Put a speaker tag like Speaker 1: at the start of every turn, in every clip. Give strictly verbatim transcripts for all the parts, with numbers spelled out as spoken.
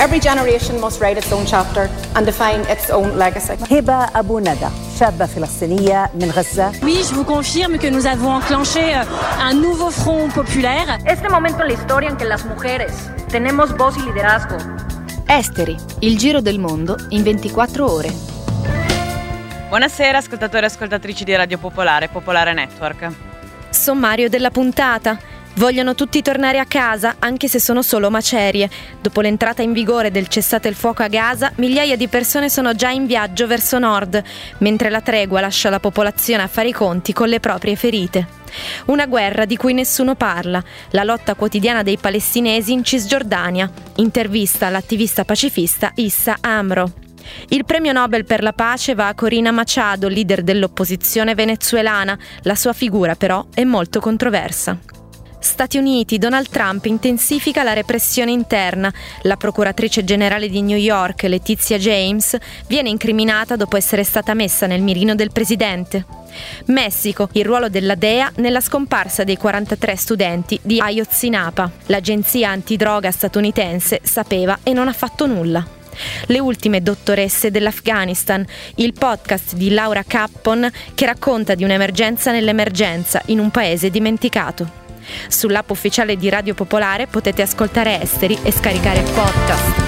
Speaker 1: Every generation must write its own chapter and define its own legacy.
Speaker 2: هبة أبو ندى شابة فلسطينية من غزة.
Speaker 3: Oui, je vous confirme que nous avons enclenché un nouveau front populaire.
Speaker 4: Este momento en la historia en que las mujeres tenemos voz y liderazgo.
Speaker 5: Esteri, il giro del mondo in ventiquattro ore.
Speaker 6: Buonasera ascoltatori e ascoltatrici di Radio Popolare, Popolare Network.
Speaker 7: Sommario della puntata. Vogliono tutti tornare a casa, anche se sono solo macerie. Dopo l'entrata in vigore del cessate il fuoco a Gaza, migliaia di persone sono già in viaggio verso nord, mentre la tregua lascia la popolazione a fare i conti con le proprie ferite. Una guerra di cui nessuno parla, la lotta quotidiana dei palestinesi in Cisgiordania. Intervista all'attivista pacifista Issa Amro. Il premio Nobel per la pace va a Corina Machado, leader dell'opposizione venezuelana. La sua figura però è molto controversa. Stati Uniti, Donald Trump intensifica la repressione interna. La procuratrice generale di New York, Letizia James, viene incriminata dopo essere stata messa nel mirino del presidente. Messico, il ruolo della D E A nella scomparsa dei quarantatré studenti di Ayotzinapa. L'agenzia antidroga statunitense sapeva e non ha fatto nulla. Le ultime dottoresse dell'Afghanistan, il podcast di Laura Cappon che racconta di un'emergenza nell'emergenza in un paese dimenticato. Sull'app ufficiale di Radio Popolare potete ascoltare Esteri e scaricare il podcast.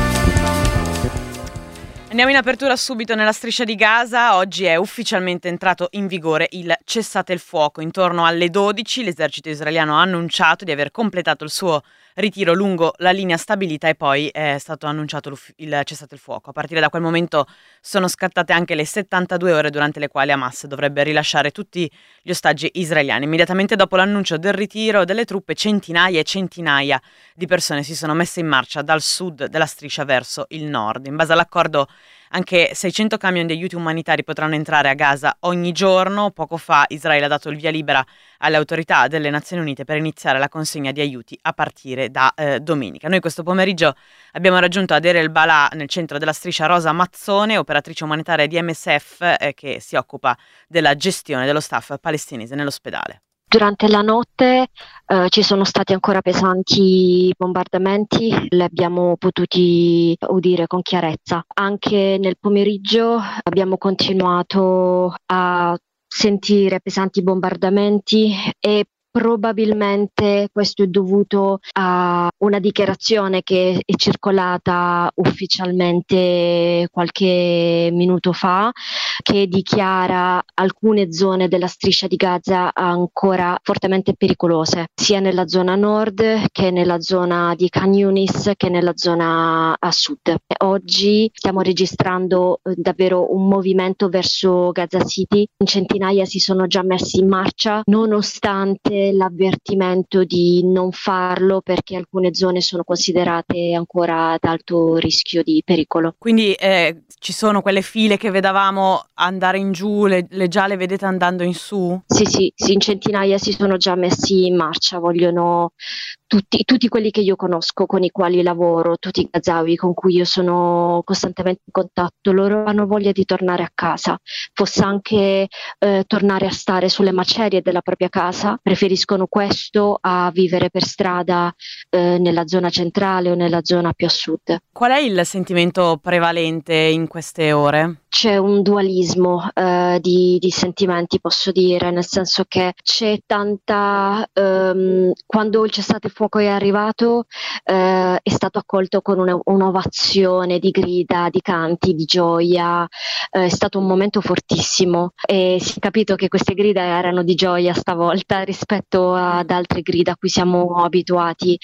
Speaker 6: Andiamo in apertura subito nella striscia di Gaza. Oggi è ufficialmente entrato in vigore il cessate il fuoco. Intorno alle dodici l'esercito israeliano ha annunciato di aver completato il suo ritiro lungo la linea stabilita e poi è stato annunciato il cessate il fuoco. A partire da quel momento sono scattate anche le settantadue ore durante le quali Hamas dovrebbe rilasciare tutti gli ostaggi israeliani. Immediatamente dopo l'annuncio del ritiro delle truppe, centinaia e centinaia di persone si sono messe in marcia dal sud della striscia verso il nord. In base all'accordo anche seicento camion di aiuti umanitari potranno entrare a Gaza ogni giorno. Poco fa Israele ha dato il via libera alle autorità delle Nazioni Unite per iniziare la consegna di aiuti a partire da eh, domenica. Noi questo pomeriggio abbiamo raggiunto a Deir el-Balà, nel centro della striscia, Rosa Mazzone, operatrice umanitaria di M S F eh, che si occupa della gestione dello staff palestinese nell'ospedale.
Speaker 8: Durante la notte eh, ci sono stati ancora pesanti bombardamenti, li abbiamo potuti udire con chiarezza. Anche nel pomeriggio abbiamo continuato a sentire pesanti bombardamenti e probabilmente questo è dovuto a una dichiarazione che è circolata ufficialmente qualche minuto fa, che dichiara alcune zone della striscia di Gaza ancora fortemente pericolose, sia nella zona nord che nella zona di Khan Yunis che nella zona a sud. Oggi stiamo registrando davvero un movimento verso Gaza City. Centinaia si sono già messi in marcia, nonostante l'avvertimento di non farlo perché alcune zone sono considerate ancora ad alto rischio di pericolo.
Speaker 6: Quindi eh, ci sono quelle file che vedavamo andare in giù, le, le già le vedete andando in su?
Speaker 8: Sì, sì, sì, in centinaia si sono già messi in marcia, vogliono tutti, tutti quelli che io conosco, con i quali lavoro, tutti i gazawi con cui io sono costantemente in contatto, loro hanno voglia di tornare a casa, fosse anche eh, tornare a stare sulle macerie della propria casa, preferiscono questo a vivere per strada eh, nella zona centrale o nella zona più a sud.
Speaker 6: Qual è il sentimento prevalente in queste ore?
Speaker 8: C'è un dualismo eh, di, di sentimenti, posso dire, nel senso che c'è tanta, ehm, quando il cessate il fuoco è arrivato eh, è stato accolto con una, un'ovazione di grida, di canti, di gioia, eh, è stato un momento fortissimo e si è capito che queste grida erano di gioia stavolta rispetto ad altre grida a cui siamo abituati,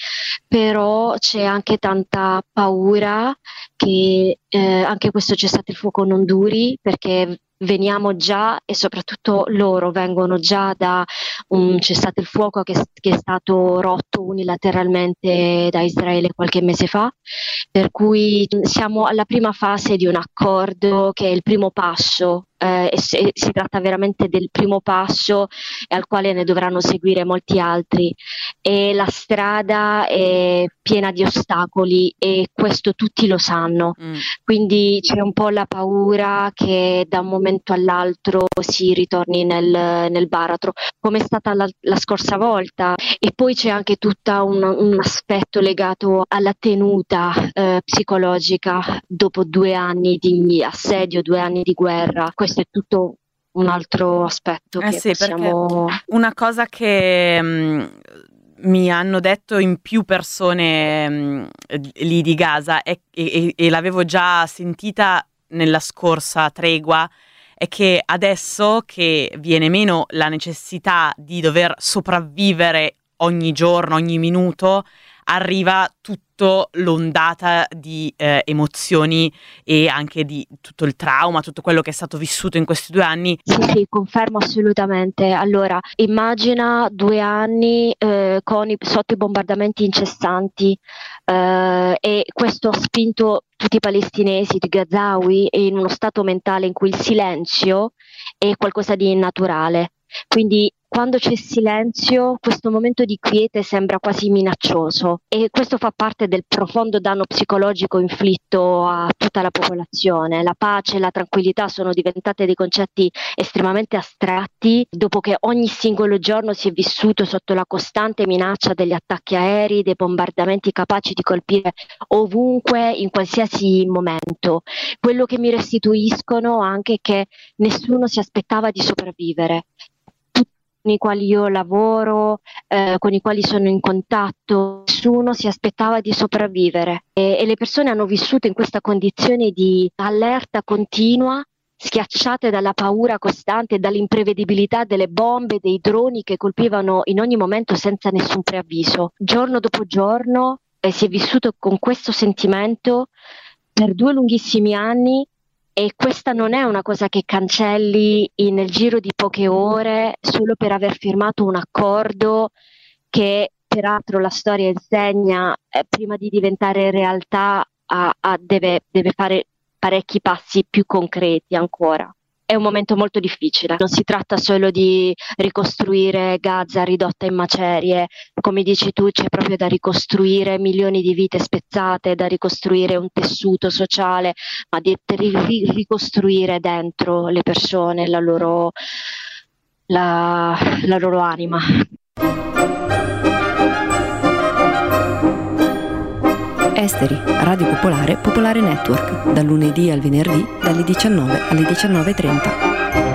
Speaker 8: però c'è anche tanta paura che eh, anche questo cessate il fuoco non duri, perché veniamo già, e soprattutto loro vengono già da un cessate il fuoco che, che è stato rotto unilateralmente da Israele qualche mese fa, per cui siamo alla prima fase di un accordo che è il primo passo eh, e se, si tratta veramente del primo passo e al quale ne dovranno seguire molti altri. E la strada è piena di ostacoli e questo tutti lo sanno, mm. quindi c'è un po' la paura che da un momento all'altro si ritorni nel, nel baratro, come è stata la, la scorsa volta. E poi c'è anche tutto un, un aspetto legato alla tenuta eh, psicologica dopo due anni di assedio, due anni di guerra. Questo è tutto un altro aspetto
Speaker 6: eh
Speaker 8: che
Speaker 6: sì,
Speaker 8: possiamo...
Speaker 6: perché una cosa che mh, mi hanno detto in più persone mh, lì di Gaza è, e, e l'avevo già sentita nella scorsa tregua, è che adesso che viene meno la necessità di dover sopravvivere ogni giorno, ogni minuto, arriva tutto l'ondata di eh, emozioni e anche di tutto il trauma, tutto quello che è stato vissuto in questi due anni.
Speaker 8: Sì, sì, confermo assolutamente. Allora, immagina due anni eh, con i, sotto i bombardamenti incessanti eh, e questo ha spinto tutti i palestinesi, i gazawi, in uno stato mentale in cui il silenzio è qualcosa di innaturale. Quindi quando c'è silenzio, questo momento di quiete sembra quasi minaccioso e questo fa parte del profondo danno psicologico inflitto a tutta la popolazione. La pace e la tranquillità sono diventate dei concetti estremamente astratti dopo che ogni singolo giorno si è vissuto sotto la costante minaccia degli attacchi aerei, dei bombardamenti capaci di colpire ovunque, in qualsiasi momento. Quello che mi restituiscono anche è che nessuno si aspettava di sopravvivere. Con i quali io lavoro, eh, con i quali sono in contatto, nessuno si aspettava di sopravvivere e, e le persone hanno vissuto in questa condizione di allerta continua, schiacciate dalla paura costante e dall'imprevedibilità delle bombe, dei droni che colpivano in ogni momento senza nessun preavviso. Giorno dopo giorno eh, si è vissuto con questo sentimento per due lunghissimi anni. E questa non è una cosa che cancelli in, nel giro di poche ore solo per aver firmato un accordo che peraltro la storia insegna eh, prima di diventare realtà a, a deve, deve fare parecchi passi più concreti ancora. È un momento molto difficile, non si tratta solo di ricostruire Gaza ridotta in macerie, come dici tu c'è proprio da ricostruire milioni di vite spezzate, da ricostruire un tessuto sociale, ma di ri- ricostruire dentro le persone la loro, la, la loro anima.
Speaker 9: Esteri, Radio Popolare, Popolare Network, dal lunedì al venerdì, dalle diciannove alle diciannove e trenta.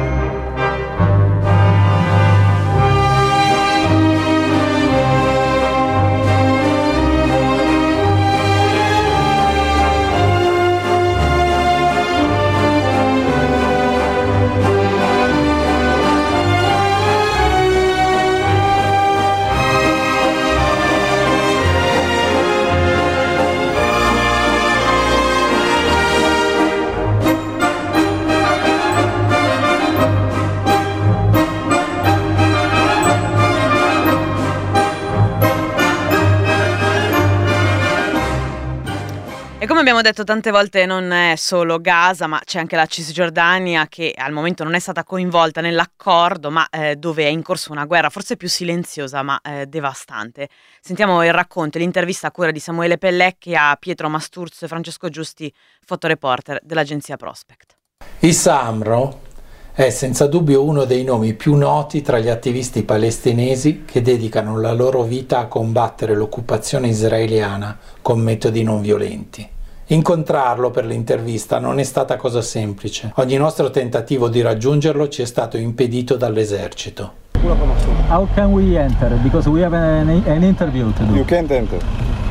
Speaker 6: Come abbiamo detto tante volte non è solo Gaza, ma c'è anche la Cisgiordania che al momento non è stata coinvolta nell'accordo, ma eh, dove è in corso una guerra forse più silenziosa ma eh, devastante. Sentiamo il racconto e l'intervista a cura di Samuele Pellecchi a Pietro Masturzo e Francesco Giusti, fotoreporter dell'agenzia Prospect.
Speaker 10: Issa Amro è senza dubbio uno dei nomi più noti tra gli attivisti palestinesi che dedicano la loro vita a combattere l'occupazione israeliana con metodi non violenti. Incontrarlo per l'intervista non è stata cosa semplice. Ogni nostro tentativo di raggiungerlo ci è stato impedito dall'esercito.
Speaker 11: How can we enter? Because we have an, an interview to do.
Speaker 12: You can't enter.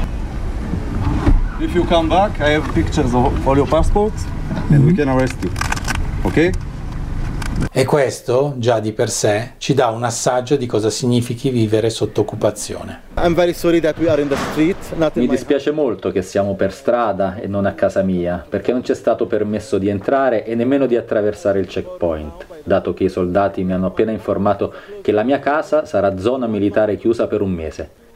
Speaker 12: If you come back, I have pictures of all your passports and we can arrest you. Ok?
Speaker 10: E questo, già di per sé, ci dà un assaggio di cosa significhi vivere sotto occupazione.
Speaker 12: I'm very sorry that we are in the street, not in
Speaker 13: Mi
Speaker 12: my...
Speaker 13: dispiace molto che siamo per strada e non a casa mia, perché non ci è stato permesso di entrare e nemmeno di attraversare il checkpoint, dato che i soldati mi hanno appena informato che la mia casa sarà zona militare chiusa per un mese,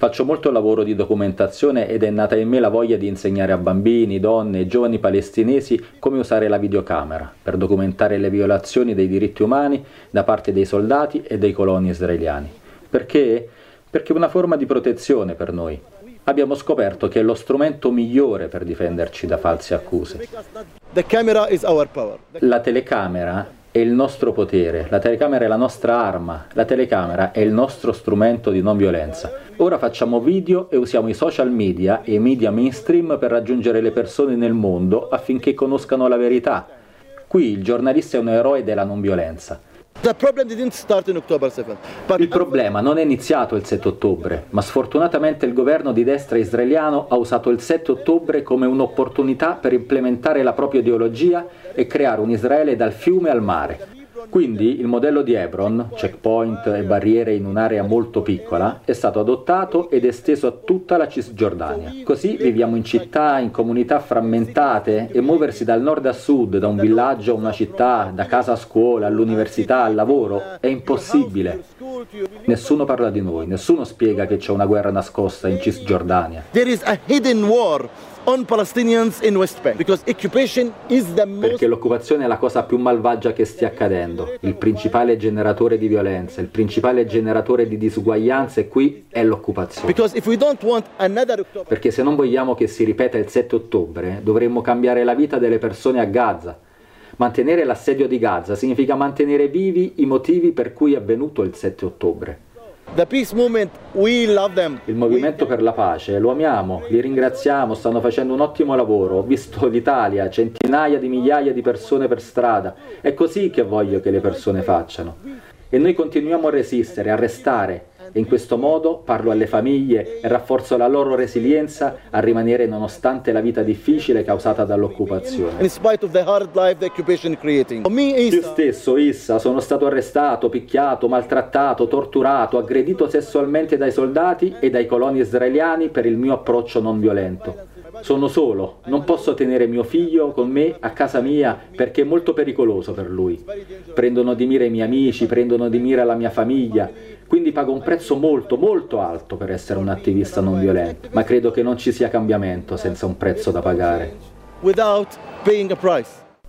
Speaker 13: Faccio molto lavoro di documentazione ed è nata in me la voglia di insegnare a bambini, donne e giovani palestinesi come usare la videocamera per documentare le violazioni dei diritti umani da parte dei soldati e dei coloni israeliani. Perché? Perché è una forma di protezione per noi. Abbiamo scoperto che è lo strumento migliore per difenderci da false accuse.
Speaker 14: The camera is our power.
Speaker 13: La telecamera è il nostro potere, la telecamera è la nostra arma, la telecamera è il nostro strumento di non violenza. Ora facciamo video e usiamo i social media e i media mainstream per raggiungere le persone nel mondo affinché conoscano la verità. Qui il giornalista è un eroe della non violenza.
Speaker 14: The problem didn't start in October seventh, but...
Speaker 13: Il problema non è iniziato il sette ottobre, ma sfortunatamente il governo di destra israeliano ha usato il sette ottobre come un'opportunità per implementare la propria ideologia e creare un Israele dal fiume al mare. Quindi il modello di Hebron, checkpoint e barriere in un'area molto piccola, è stato adottato ed esteso a tutta la Cisgiordania. Così viviamo in città, in comunità frammentate e muoversi dal nord a sud, da un villaggio a una città, da casa a scuola, all'università, al lavoro, è impossibile. Nessuno parla di noi, nessuno spiega che c'è una guerra nascosta in Cisgiordania.
Speaker 14: There is a hidden war on Palestinians in West Bank because occupation is the most...
Speaker 13: Perché l'occupazione è la cosa più malvagia che stia accadendo, il principale generatore di violenza, il principale generatore di disuguaglianze qui è l'occupazione.
Speaker 14: Because if we don't want another October...
Speaker 13: Perché se non vogliamo che si ripeta il sette ottobre, dovremmo cambiare la vita delle persone a Gaza. Mantenere l'assedio di Gaza significa mantenere vivi i motivi per cui è avvenuto il sette ottobre.
Speaker 14: The peace movement, we love them.
Speaker 13: Il movimento per la pace, lo amiamo, li ringraziamo, stanno facendo un ottimo lavoro. Ho visto l'Italia, centinaia di migliaia di persone per strada. È così che voglio che le persone facciano. E noi continuiamo a resistere, a restare. E in questo modo parlo alle famiglie e rafforzo la loro resilienza a rimanere nonostante la vita difficile causata dall'occupazione.
Speaker 14: In spite of the hard life the occupation creating. Me, Issa,
Speaker 13: Io stesso, Issa, sono stato arrestato, picchiato, maltrattato, torturato, aggredito sessualmente dai soldati e dai coloni israeliani per il mio approccio non violento. Sono solo, non posso tenere mio figlio con me a casa mia perché è molto pericoloso per lui. Prendono di mira i miei amici, prendono di mira la mia famiglia, quindi pago un prezzo molto, molto alto per essere un attivista non violento, ma credo che non ci sia cambiamento senza un prezzo da pagare.
Speaker 14: Without paying a price.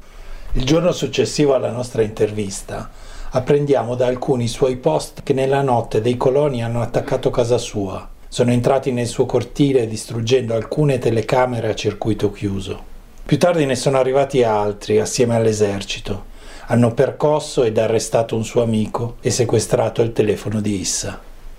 Speaker 10: Il giorno successivo alla nostra intervista apprendiamo da alcuni suoi post che nella notte dei coloni hanno attaccato casa sua. Sono entrati nel suo cortile distruggendo alcune telecamere a circuito chiuso. Più tardi ne sono arrivati altri assieme all'esercito. Hanno percosso ed arrestato un suo amico e sequestrato il telefono di Issa.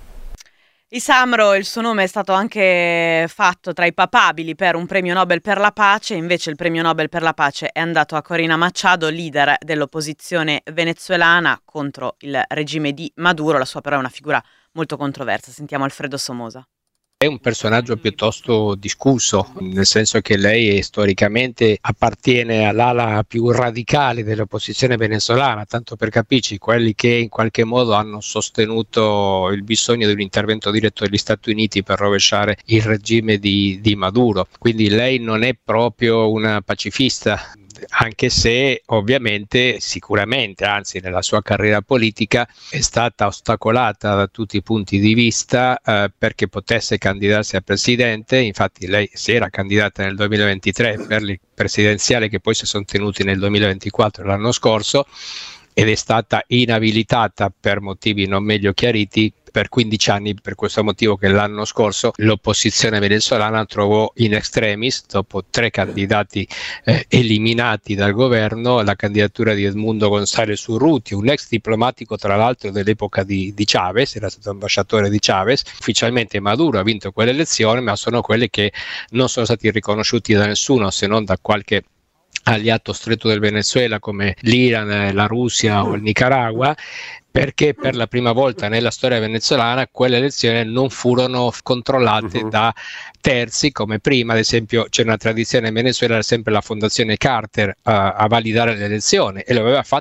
Speaker 6: Issa Amro, il suo nome è stato anche fatto tra i papabili per un premio Nobel per la pace, invece il premio Nobel per la pace è andato a Corina Machado, leader dell'opposizione venezuelana contro il regime di Maduro. La sua però è una figura molto controversa. Sentiamo Alfredo Somoza.
Speaker 15: È un personaggio piuttosto discusso, nel senso che lei storicamente appartiene all'ala più radicale dell'opposizione venezuelana, tanto per capirci, quelli che in qualche modo hanno sostenuto il bisogno di un intervento diretto degli Stati Uniti per rovesciare il regime di, di Maduro. Quindi lei non è proprio una pacifista, anche se ovviamente sicuramente, anzi nella sua carriera politica è stata ostacolata da tutti i punti di vista eh, perché potesse candidarsi a presidente. Infatti lei si era candidata nel duemilaventitré per le presidenziali che poi si sono tenuti nel duemilaventiquattro, l'anno scorso, ed è stata inabilitata per motivi non meglio chiariti per quindici anni, per questo motivo che l'anno scorso l'opposizione venezuelana trovò in extremis, dopo tre candidati eh, eliminati dal governo, la candidatura di Edmundo González Urrutia, un ex diplomatico tra l'altro dell'epoca di, di Chavez, era stato ambasciatore di Chavez. Ufficialmente Maduro ha vinto quelle elezioni, ma sono quelle che non sono stati riconosciuti da nessuno se non da qualche alleato stretto del Venezuela come l'Iran, la Russia o il Nicaragua, perché per la prima volta nella storia venezuelana quelle elezioni non furono controllate uh-huh. da terzi come prima. Ad esempio c'è una tradizione in Venezuela, era sempre la fondazione Carter uh, a validare le elezioni, e lo aveva fatto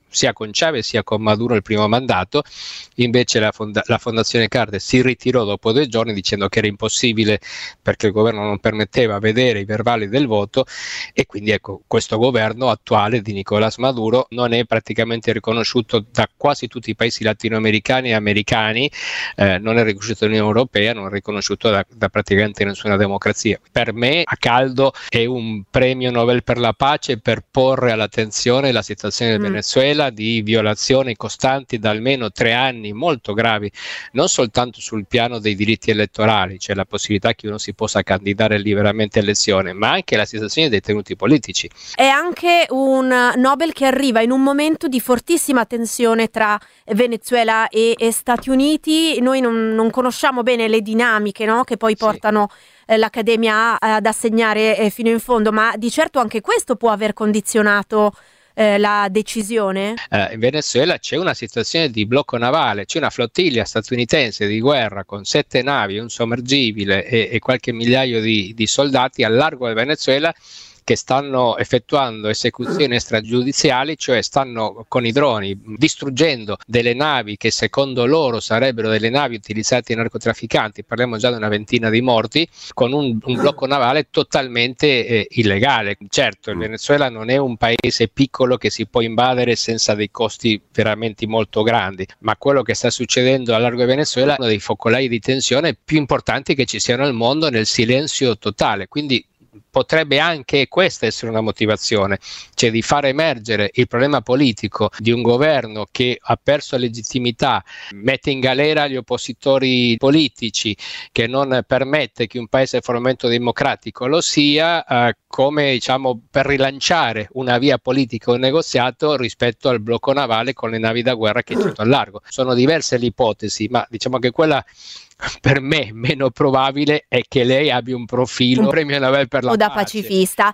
Speaker 15: sia con Chavez sia con Maduro il primo mandato. Invece la, fonda- la fondazione Carter si ritirò dopo due giorni dicendo che era impossibile perché il governo non permetteva vedere i verbali del voto, e quindi ecco, questo governo attuale di Nicolás Maduro non è praticamente riconosciuto da quasi tutti i paesi latinoamericani e americani, eh, non è riconosciuto dall'Unione Europea, non è riconosciuto da, da praticamente nessuna democrazia. Per me a caldo è un premio Nobel per la pace per porre all'attenzione la situazione del mm. Venezuela di violazioni costanti da almeno tre anni molto gravi, non soltanto sul piano dei diritti elettorali, cioè la possibilità che uno si possa candidare liberamente a elezione, ma anche la situazione dei detenuti politici.
Speaker 16: È anche un Nobel che arriva in un momento di fortissima tensione tra Venezuela e, e Stati Uniti. Noi non, non conosciamo bene le dinamiche, no? Che poi portano sì. eh, l'Accademia a, ad assegnare eh, fino in fondo, ma di certo anche questo può aver condizionato eh, la decisione.
Speaker 15: Eh, in Venezuela c'è una situazione di blocco navale, c'è una flottiglia statunitense di guerra con sette navi, un sommergibile e, e qualche migliaio di, di soldati al largo del Venezuela, che stanno effettuando esecuzioni extragiudiziali, cioè stanno con i droni distruggendo delle navi che secondo loro sarebbero delle navi utilizzate dai narcotrafficanti, parliamo già di una ventina di morti, con un, un blocco navale totalmente eh, illegale. Certo, il Venezuela non è un paese piccolo che si può invadere senza dei costi veramente molto grandi, ma quello che sta succedendo a largo del Venezuela è uno dei focolai di tensione più importanti che ci siano al mondo, nel silenzio totale. Quindi potrebbe anche questa essere una motivazione, cioè di far emergere il problema politico di un governo che ha perso legittimità, mette in galera gli oppositori politici, che non permette che un paese formalmente democratico lo sia, eh, come diciamo per rilanciare una via politica o un negoziato rispetto al blocco navale con le navi da guerra che c'è al largo. Sono diverse le ipotesi, ma diciamo che quella per me meno probabile è che lei abbia un profilo un premio Nobel per la
Speaker 16: o da
Speaker 15: pace.
Speaker 16: pacifista.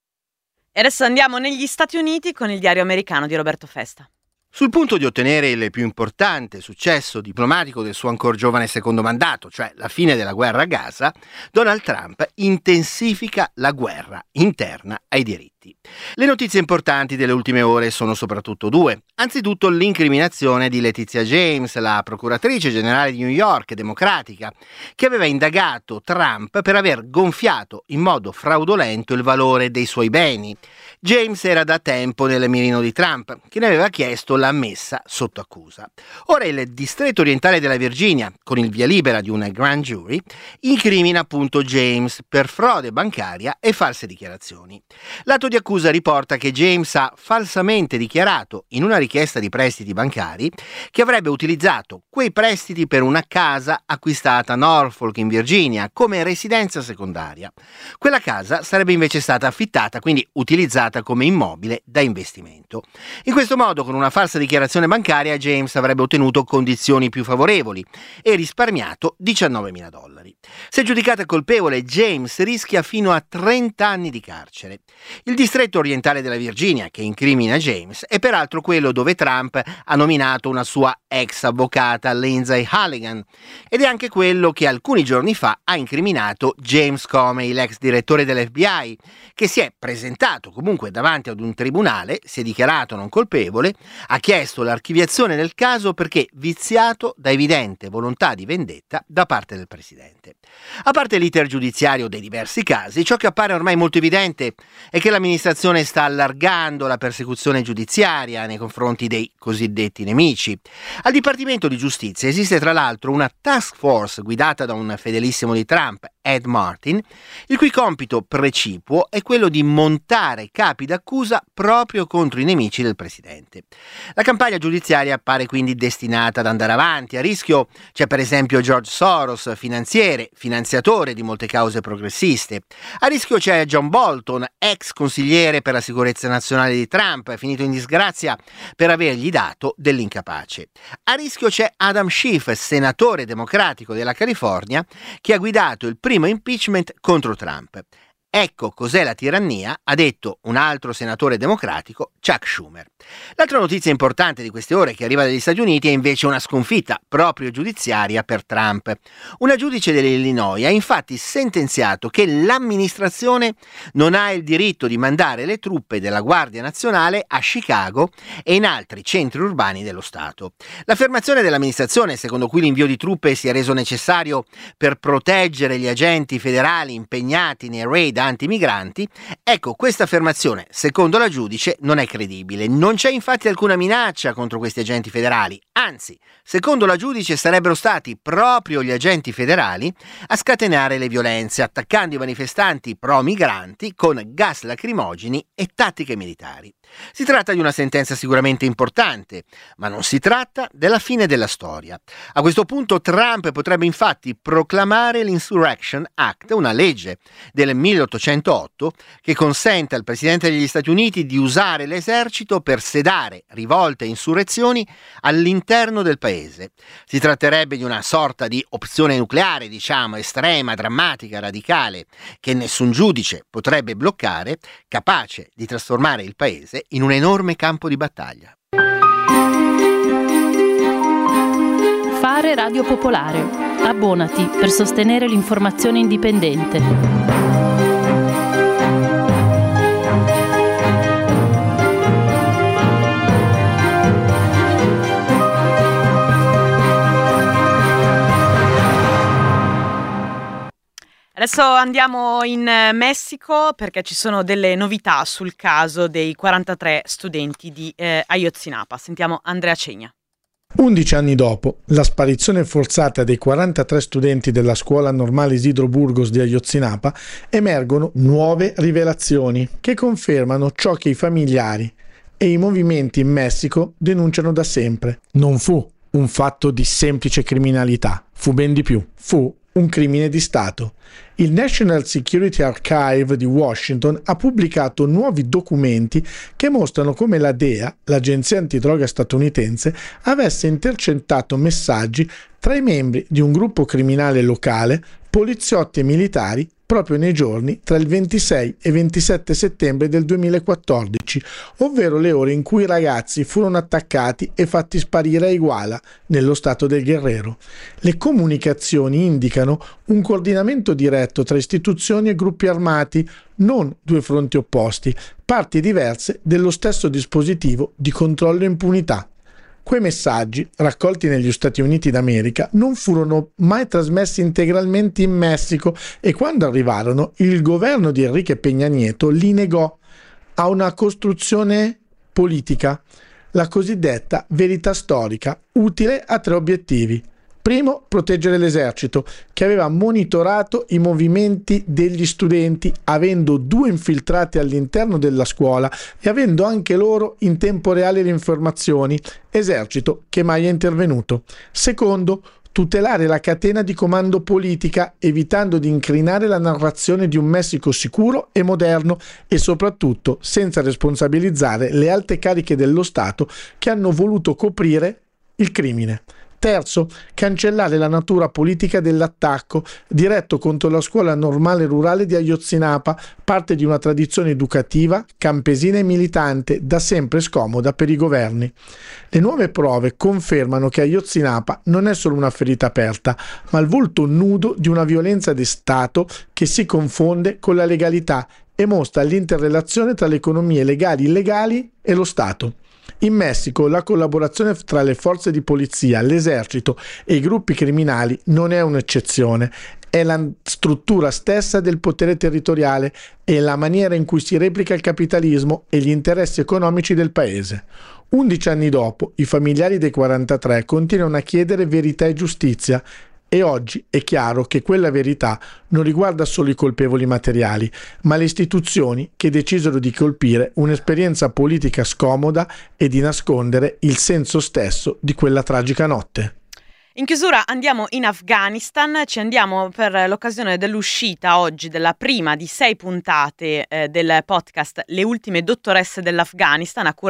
Speaker 6: E adesso andiamo negli Stati Uniti con il diario americano di Roberto Festa.
Speaker 17: Sul punto di ottenere il più importante successo diplomatico del suo ancor giovane secondo mandato, cioè la fine della guerra a Gaza, Donald Trump intensifica la guerra interna ai diritti. Le notizie importanti delle ultime ore sono soprattutto due. Anzitutto l'incriminazione di Letizia James, la procuratrice generale di New York democratica, che aveva indagato Trump per aver gonfiato in modo fraudolento il valore dei suoi beni. James era da tempo nel mirino di Trump, che ne aveva chiesto la messa sotto accusa. Ora il distretto orientale della Virginia, con il via libera di una grand jury, incrimina appunto James per frode bancaria e false dichiarazioni. L'atto di accusa riporta che James ha falsamente dichiarato in una richiesta di prestiti bancari che avrebbe utilizzato quei prestiti per una casa acquistata a Norfolk in Virginia come residenza secondaria. Quella casa sarebbe invece stata affittata, quindi utilizzata come immobile da investimento. In questo modo, con una falsa dichiarazione bancaria, James avrebbe ottenuto condizioni più favorevoli e risparmiato diciannovemila dollari. Se giudicata colpevole, James rischia fino a trenta anni di carcere. Il distretto orientale della Virginia che incrimina James è peraltro quello dove Trump ha nominato una sua ex avvocata, Lindsay Halligan, ed è anche quello che alcuni giorni fa ha incriminato James Comey, l'ex direttore dell'F B I, che si è presentato comunque davanti ad un tribunale, si è dichiarato non colpevole, ha chiesto l'archiviazione del caso perché viziato da evidente volontà di vendetta da parte del presidente. A parte l'iter giudiziario dei diversi casi, ciò che appare ormai molto evidente è che l'amministrazione sta allargando la persecuzione giudiziaria nei confronti dei cosiddetti nemici. Al Dipartimento di Giustizia esiste tra l'altro una task force guidata da un fedelissimo di Trump, Ed Martin, il cui compito precipuo è quello di montare capi d'accusa proprio contro i nemici del presidente. La campagna giudiziaria appare quindi destinata ad andare avanti. A rischio c'è per esempio George Soros, finanziere, finanziatore di molte cause progressiste. A rischio c'è John Bolton, ex consigliere per la sicurezza nazionale di Trump, finito in disgrazia per avergli dato dell'incapace. A rischio c'è Adam Schiff, senatore democratico della California, che ha guidato il primo impeachment contro Trump. Ecco cos'è la tirannia, ha detto un altro senatore democratico, Chuck Schumer. L'altra notizia importante di queste ore che arriva dagli Stati Uniti è invece una sconfitta proprio giudiziaria per Trump. Una giudice dell'Illinois ha infatti sentenziato che l'amministrazione non ha il diritto di mandare le truppe della Guardia Nazionale a Chicago e in altri centri urbani dello Stato. L'affermazione dell'amministrazione, secondo cui l'invio di truppe si è reso necessario per proteggere gli agenti federali impegnati nei raid antimigranti, ecco, questa affermazione, secondo la giudice, non è credibile. Non c'è infatti alcuna minaccia contro questi agenti federali, anzi, secondo la giudice sarebbero stati proprio gli agenti federali a scatenare le violenze, attaccando i manifestanti pro-migranti con gas lacrimogeni e tattiche militari. Si tratta di una sentenza sicuramente importante, ma non si tratta della fine della storia. A questo punto Trump potrebbe infatti proclamare l'Insurrection Act, una legge del milleottocentootto che consente al Presidente degli Stati Uniti di usare l'esercito per sedare rivolte e insurrezioni all'interno del paese. Si tratterebbe di una sorta di opzione nucleare, diciamo, estrema, drammatica, radicale, che nessun giudice potrebbe bloccare, capace di trasformare il paese in un enorme campo di battaglia.
Speaker 18: Fare Radio Popolare. Abbonati per sostenere l'informazione indipendente.
Speaker 6: Adesso andiamo in Messico perché ci sono delle novità sul caso dei quarantatré studenti di eh, Ayotzinapa. Sentiamo Andrea Cegna.
Speaker 19: undici anni dopo la sparizione forzata dei quarantatré studenti della scuola normale Isidro Burgos di Ayotzinapa, emergono nuove rivelazioni che confermano ciò che i familiari e i movimenti in Messico denunciano da sempre. Non fu un fatto di semplice criminalità, fu ben di più, fu un crimine di Stato. Il National Security Archive di Washington ha pubblicato nuovi documenti che mostrano come la D E A, l'agenzia antidroga statunitense, avesse intercettato messaggi tra i membri di un gruppo criminale locale, poliziotti e militari, proprio nei giorni tra il ventisei e ventisette settembre del duemilaquattordici, ovvero le ore in cui i ragazzi furono attaccati e fatti sparire a Iguala, nello stato del Guerrero. Le comunicazioni indicano un coordinamento diretto tra istituzioni e gruppi armati, non due fronti opposti, parti diverse dello stesso dispositivo di controllo e impunità. Quei messaggi, raccolti negli Stati Uniti d'America, non furono mai trasmessi integralmente in Messico e quando arrivarono il governo di Enrique Peña Nieto li negò a una costruzione politica, la cosiddetta verità storica, utile a tre obiettivi. Primo, proteggere l'esercito, che aveva monitorato i movimenti degli studenti, avendo due infiltrati all'interno della scuola e avendo anche loro in tempo reale le informazioni, esercito che mai è intervenuto. Secondo, tutelare la catena di comando politica, evitando di incrinare la narrazione di un Messico sicuro e moderno e soprattutto senza responsabilizzare le alte cariche dello Stato che hanno voluto coprire il crimine. Terzo, cancellare la natura politica dell'attacco diretto contro la scuola normale rurale di Ayotzinapa, parte di una tradizione educativa, campesina e militante, da sempre scomoda per i governi. Le nuove prove confermano che Ayotzinapa non è solo una ferita aperta, ma il volto nudo di una violenza di Stato che si confonde con la legalità e mostra l'interrelazione tra le economie legali e illegali e lo Stato. In Messico la collaborazione tra le forze di polizia, l'esercito e i gruppi criminali non è un'eccezione, è la struttura stessa del potere territoriale e la maniera in cui si replica il capitalismo e gli interessi economici del paese. Undici anni dopo, i familiari dei quarantatré continuano a chiedere verità e giustizia. E oggi è chiaro che quella verità non riguarda solo i colpevoli materiali, ma le istituzioni che decisero di colpire un'esperienza politica scomoda e di nascondere il senso stesso di quella tragica notte.
Speaker 6: In chiusura andiamo in Afghanistan, ci andiamo per l'occasione dell'uscita oggi della prima di sei puntate eh, del podcast Le ultime dottoresse dell'Afghanistan a cura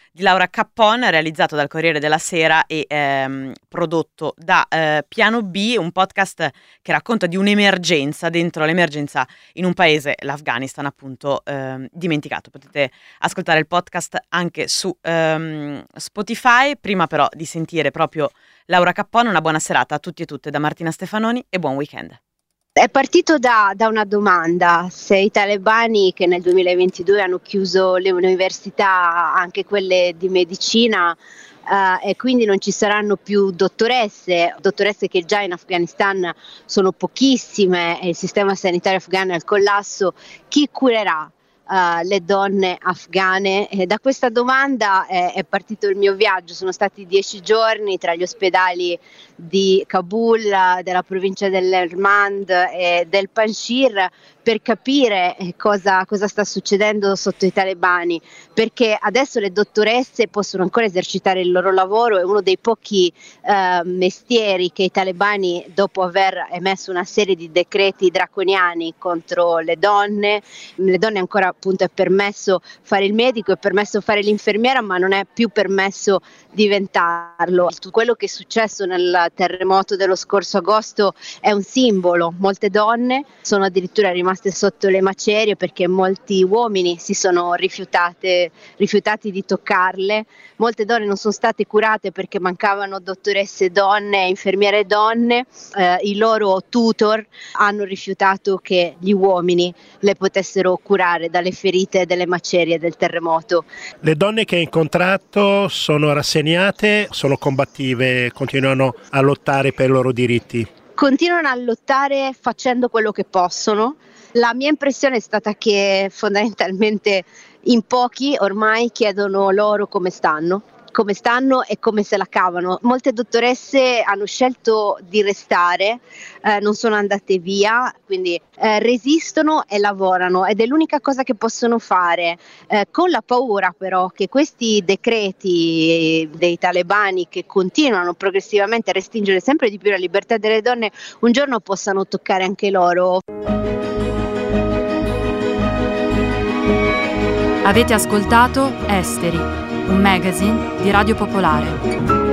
Speaker 6: di Laura Cappon, realizzato dal Corriere della Sera e ehm, prodotto da eh, Piano B, un podcast che racconta di un'emergenza dentro l'emergenza in un paese, l'Afghanistan, appunto, ehm, dimenticato. Potete ascoltare il podcast anche su ehm, Spotify. Prima però di sentire proprio Laura Cappon, una buona serata a tutti e tutte da Martina Stefanoni e buon weekend.
Speaker 20: È partito da, da una domanda: se i talebani che nel duemilaventidue hanno chiuso le università, anche quelle di medicina, uh, e quindi non ci saranno più dottoresse, dottoresse che già in Afghanistan sono pochissime e il sistema sanitario afghano è al collasso, chi curerà Uh, le donne afghane? E da questa domanda è, è partito il mio viaggio. Sono stati dieci giorni tra gli ospedali di Kabul, della provincia dell'Helmand e del Panjshir per capire cosa, cosa sta succedendo sotto i talebani, perché adesso le dottoresse possono ancora esercitare il loro lavoro. È uno dei pochi uh, mestieri che i talebani, dopo aver emesso una serie di decreti draconiani contro le donne, le donne ancora appunto è permesso fare il medico, è permesso fare l'infermiera, ma non è più permesso diventarlo. Quello che è successo nel terremoto dello scorso agosto è un simbolo. Molte donne sono addirittura rimaste sotto le macerie perché molti uomini si sono rifiutate, rifiutati di toccarle. Molte donne non sono state curate perché mancavano dottoresse donne, infermiere donne. Eh, i loro tutor hanno rifiutato che gli uomini le potessero curare dalle ferite delle macerie del terremoto.
Speaker 21: Le donne che hai incontrato sono rassegnate, sono combattive, continuano a lottare per i loro diritti?
Speaker 20: Continuano a lottare facendo quello che possono. La mia impressione è stata che fondamentalmente in pochi ormai chiedono loro come stanno. come stanno e come se la cavano. Molte dottoresse hanno scelto di restare, eh, non sono andate via, quindi eh, resistono e lavorano ed è l'unica cosa che possono fare, eh, con la paura però che questi decreti dei talebani che continuano progressivamente a restringere sempre di più la libertà delle donne un giorno possano toccare anche loro.
Speaker 22: Avete ascoltato Esteri, un magazine di Radio Popolare.